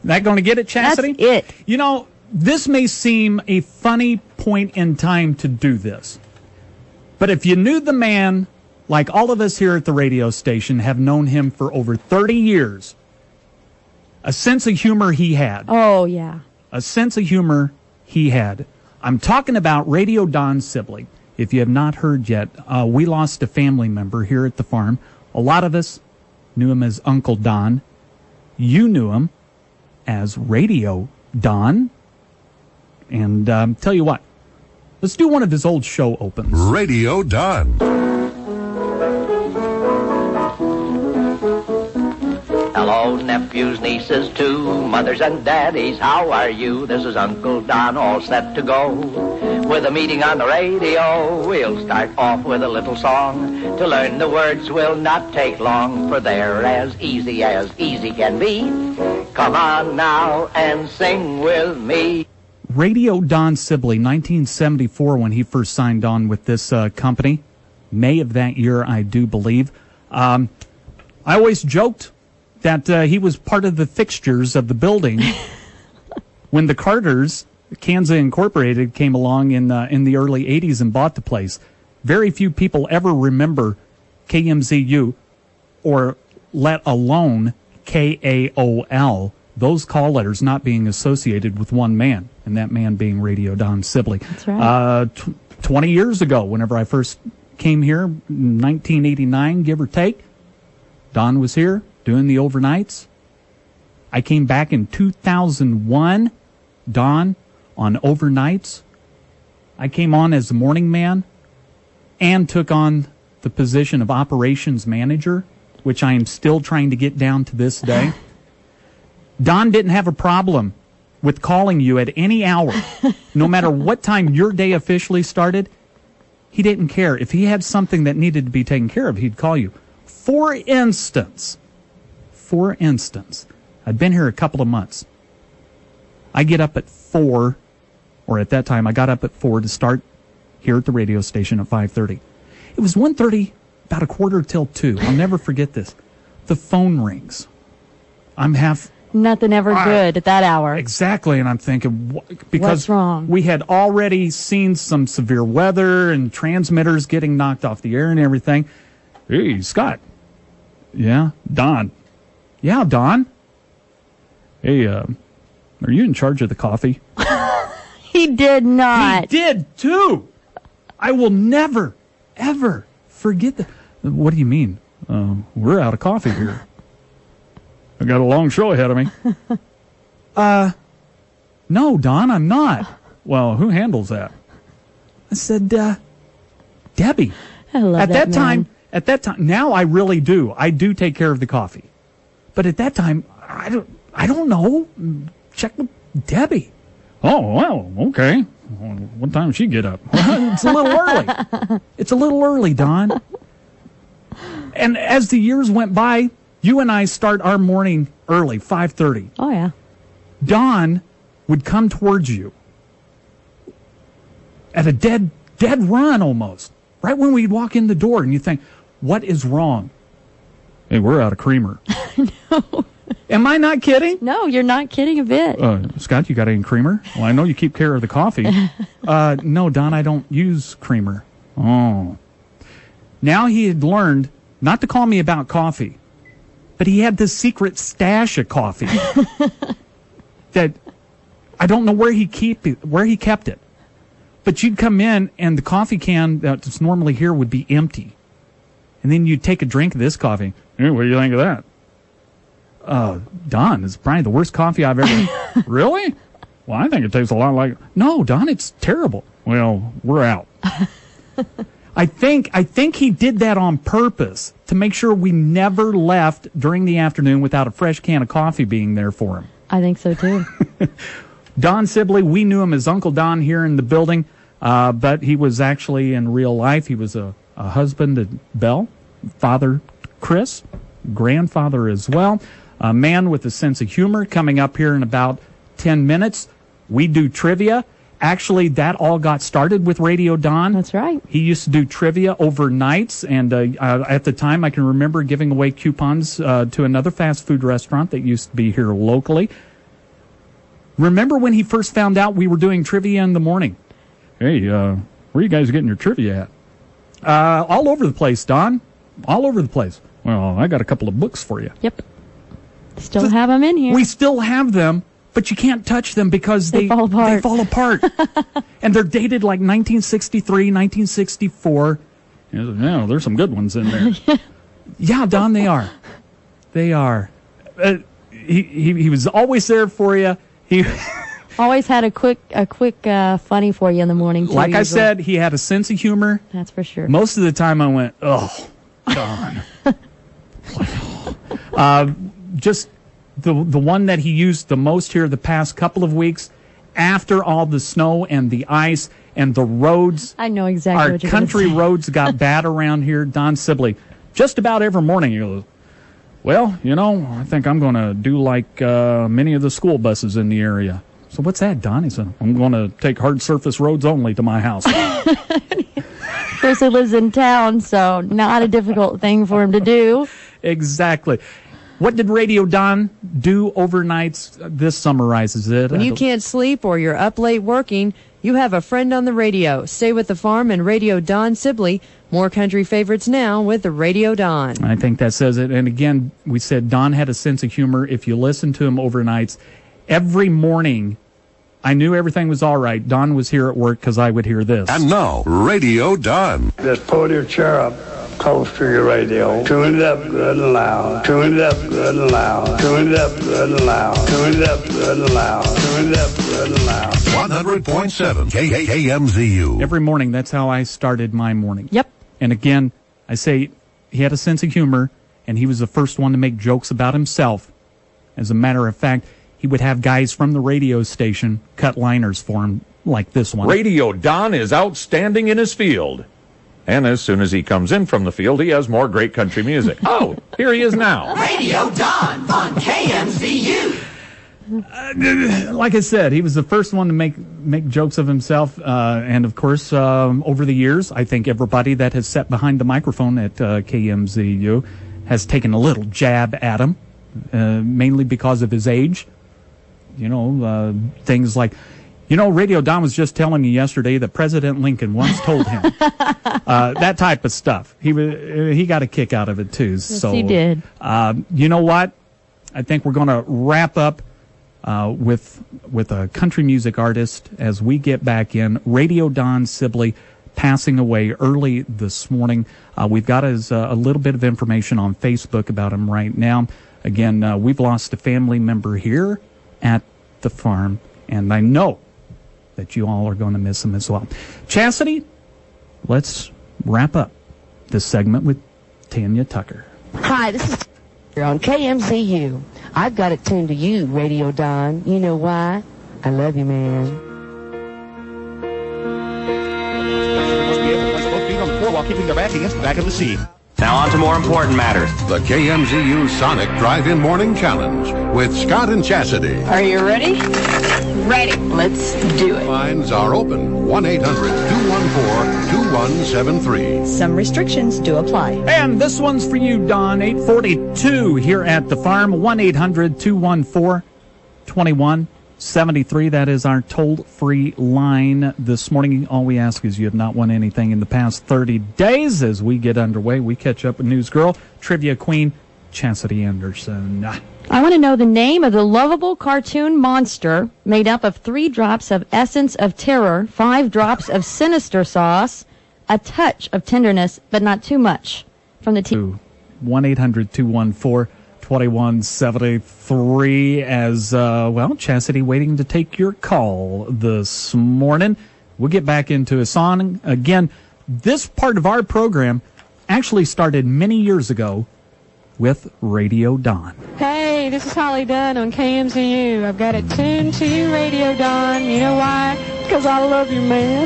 That going to get it, Chastity? That's it. You know, this may seem a funny point in time to do this. But if you knew the man, like all of us here at the radio station have known him for over 30 years, a sense of humor he had. Oh, yeah. A sense of humor he had. I'm talking about Radio Don Sibley. If you have not heard yet, we lost a family member here at the farm. A lot of us knew him as Uncle Don. You knew him as Radio Don. And tell you what, let's do one of his old show opens. Radio Don. Hello, nephews, nieces, too, mothers and daddies, how are you? This is Uncle Don, all set to go. With a meeting on the radio, we'll start off with a little song. To learn the words will not take long, for they're as easy can be. Come on now and sing with me. Radio Don Sibley, 1974, when he first signed on with this company. May of that year, I do believe. I always joked that he was part of the fixtures of the building when the Carters, Kansas Incorporated, came along in the early 80s and bought the place. Very few people ever remember KMZU, or let alone KAOL, those call letters not being associated with one man, and that man being Radio Don Sibley. That's right. 20 years ago, whenever I first came here, 1989, give or take, Don was here doing the overnights. I came back in 2001, Don, on overnights. I came on as the morning man and took on the position of operations manager, which I am still trying to get down to this day. Don didn't have a problem with calling you at any hour, no matter what time your day officially started. He didn't care. If he had something that needed to be taken care of, he'd call you. For instance, I'd been here a couple of months. I get up at 4, or at that time, I got up at 4 to start here at the radio station at 5:30. It was 1:30, about a quarter till 2. I'll never forget this. The phone rings. Nothing ever good at that hour. Exactly, and I'm thinking, because what's wrong? We had already seen some severe weather and transmitters getting knocked off the air and everything. Hey, Scott. Yeah, Don. Yeah, Don. Hey, are you in charge of the coffee? He did not. He did, too. I will never, ever forget that. What do you mean? We're out of coffee here. I got a long show ahead of me. No, Don, I'm not. Well, who handles that? I said, Debbie. I love that man. At that time, now I really do. I do take care of the coffee. But at that time, I don't know. Check with Debbie. Oh, well, okay. What time did she get up? It's a little early. It's a little early, Don. And as the years went by, you and I start our morning early, 5:30. Oh, yeah. Don would come towards you at a dead run almost, right when we'd walk in the door, and you think, what is wrong? Hey, we're out of creamer. No. Am I not kidding? No, you're not kidding a bit. Scott, you got any creamer? Well, I know you keep care of the coffee. No, Don, I don't use creamer. Oh. Now he had learned not to call me about coffee, but he had this secret stash of coffee that I don't know where he kept it. But you'd come in, and the coffee can that's normally here would be empty. And then you'd take a drink of this coffee. Hey, what do you think of that? Don, it's probably the worst coffee I've ever... Really? Well, I think it tastes a lot like... No, Don, it's terrible. Well, we're out. I think he did that on purpose to make sure we never left during the afternoon without a fresh can of coffee being there for him. I think so, too. Don Sibley, we knew him as Uncle Don here in the building, but he was actually in real life. He was a husband to Belle, father Chris, grandfather as well, a man with a sense of humor. Coming up here in about 10 minutes, we do trivia. Actually, that all got started with Radio Don. That's right. He used to do trivia overnights, and at the time, I can remember giving away coupons to another fast food restaurant that used to be here locally. Remember when he first found out we were doing trivia in the morning? Hey, where are you guys getting your trivia at? All over the place, Don. All over the place. Well, I got a couple of books for you. Yep. Still have them in here. We still have them, but you can't touch them because they fall apart. They fall apart. And they're dated like 1963, 1964. Yeah, there's some good ones in there. Yeah, Don, they are. They are. He was always there for you. He always had a quick funny for you in the morning, too. Like I said, he had a sense of humor. That's for sure. Most of the time I went, oh, Don. Just the one that he used the most here the past couple of weeks, after all the snow and the ice and the roads. I know exactly what you're going to say. Our country roads got bad around here. Don Sibley, just about every morning, he goes, well, I think I'm going to do like many of the school buses in the area. So what's that, Don? He said, I'm going to take hard surface roads only to my house. Of course, he lives in town, so not a difficult thing for him to do. Exactly. What did Radio Don do overnights? This summarizes it. When you can't sleep or you're up late working, you have a friend on the radio. Stay with the Farm and Radio Don Sibley. More country favorites now with the Radio Don. I think that says it. And again, we said Don had a sense of humor. If you listen to him overnights, every morning, I knew everything was all right. Don was here at work because I would hear this. And now, Radio Don. Just pull your chair up close to your radio. Tune it up good and loud. Tune it up good and loud. Tune it up good and loud. Tune it up good and loud. Tune it up good and loud. 100.7 KMZU. Every morning, that's how I started my morning. Yep. And again, I say he had a sense of humor, and he was the first one to make jokes about himself. As a matter of fact, he would have guys from the radio station cut liners for him like this one. Radio Don is outstanding in his field. And as soon as he comes in from the field, he has more great country music. Oh, here he is now. Radio Don on KMZU. Like I said, he was the first one to make jokes of himself. And, of course, over the years, I think everybody that has sat behind the microphone at KMZU has taken a little jab at him, mainly because of his age. Things like, Radio Don was just telling me yesterday that President Lincoln once told him. That type of stuff. He got a kick out of it, too. Yes, he did. You know what? I think we're going to wrap up with a country music artist as we get back in. Radio Don Sibley passing away early this morning. We've got a little bit of information on Facebook about him right now. Again, we've lost a family member here at the farm, and I know that you all are going to miss him as well. Chastity, let's wrap up this segment with Tanya Tucker. Hi, this is you're on KMZU. I've got it tuned to you, Radio Don. You know why? I love you, man. Must be both feet on the floor while keeping their back against the back of the seat. Now on to more important matters. The KMZU Sonic Drive-In Morning Challenge with Scott and Chastity. Are you ready? Ready. Let's do it. Lines are open. 1-800-214-2173. Some restrictions do apply. And this one's for you, Don. 842 here at the farm. 1-800-214-2173. That is our toll-free line this morning. All we ask is you have not won anything in the past 30 days. As we get underway, we catch up with News Girl, Trivia Queen, Chastity Anderson. I want to know the name of the lovable cartoon monster made up of 3 drops of essence of terror, 5 drops of sinister sauce, a touch of tenderness, but not too much. From the team. 1-800-214-2173 as, Chastity waiting to take your call this morning. We'll get back into a song. Again, this part of our program actually started many years ago with Radio Don. Hey, this is Holly Dunn on KMZU. I've got it tuned to you, Radio Don. You know why? Because I love you, man.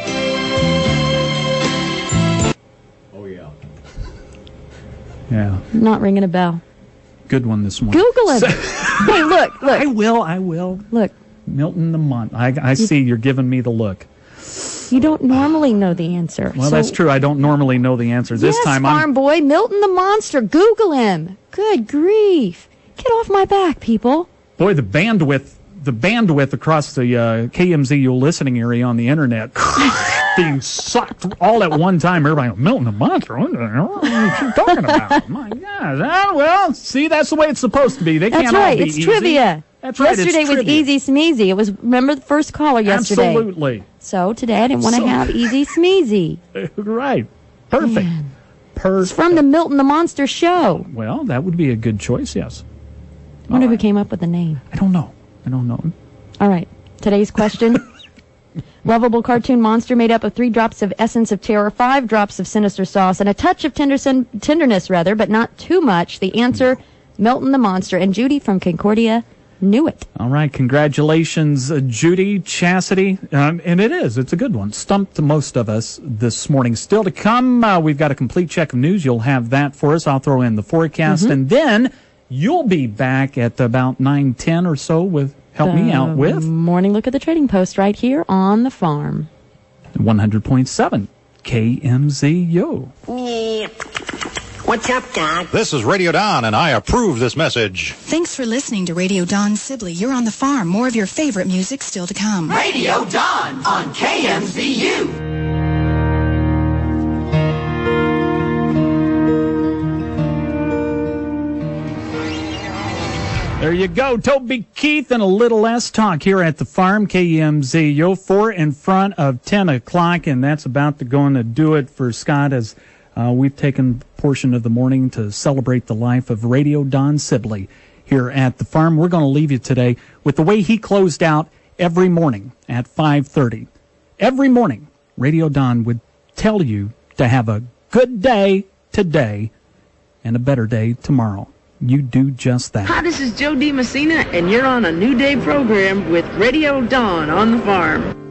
Oh, yeah. Yeah. Not ringing a bell. Good one this morning. Google it. Hey, look. I will. Look. Milton the Month. I see you're giving me the look. You don't normally know the answer. Well, that's true. I don't normally know the answer. This time Farm Boy, Milton the Monster. Google him. Good grief. Get off my back, people. Boy, the bandwidth the bandwidth across the KMZU listening area on the internet being sucked all at one time. Everybody, Milton the Monster, what are you talking about? My gosh. Well, see, that's the way it's supposed to be. They That's can't right. all be It's easy. trivia. That's right. Yesterday it's was trivia. Easy Smeezy. It was, remember the first caller yesterday? Absolutely. So today I didn't want to have Easy Smeezy. Right. Perfect. Man. Perfect. It's from the Milton the Monster show. Well, that would be a good choice, yes. I wonder who came up with the name. I don't know. All right. Today's question. Lovable cartoon monster made up of 3 drops of essence of terror, 5 drops of sinister sauce, and a touch of tenderness, but not too much. The answer, Milton the Monster. And Judy from Concordia knew it. All right. Congratulations, Judy Chastity. And it's a good one. Stumped most of us this morning. Still to come, we've got a complete check of news. You'll have that for us. I'll throw in the forecast. And then you'll be back at about 9:10 or so with Help Me Out with Morning Look at the Trading Post right here on the farm. 100.7 KMZU. What's up, Doc? This is Radio Don, and I approve this message. Thanks for listening to Radio Don Sibley. You're on the farm. More of your favorite music still to come. Radio Don on KMZU. There you go, Toby Keith, and a little less talk here at the farm, KMZU, 4 in front of 10 o'clock, and that's about to going to do it for Scott as we've taken a portion of the morning to celebrate the life of Radio Don Sibley here at the farm. We're going to leave you today with the way he closed out every morning at 5:30. Every morning, Radio Don would tell you to have a good day today and a better day tomorrow. You do just that. Hi, this is Joe D. Messina, and you're on a New Day program with Radio Dawn on the farm.